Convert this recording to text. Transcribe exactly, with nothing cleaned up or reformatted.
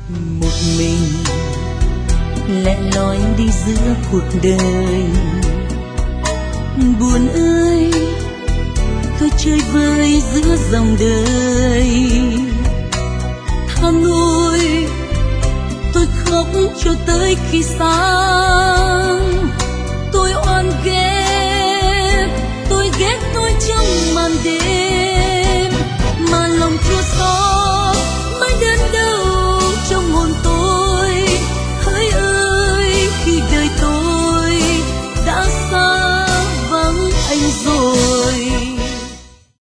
một mình lẻ loi đi giữa cuộc đời. Buồn ơi, tôi chơi vơi giữa dòng đời. Tha ôi, tôi khóc cho tới khi sáng.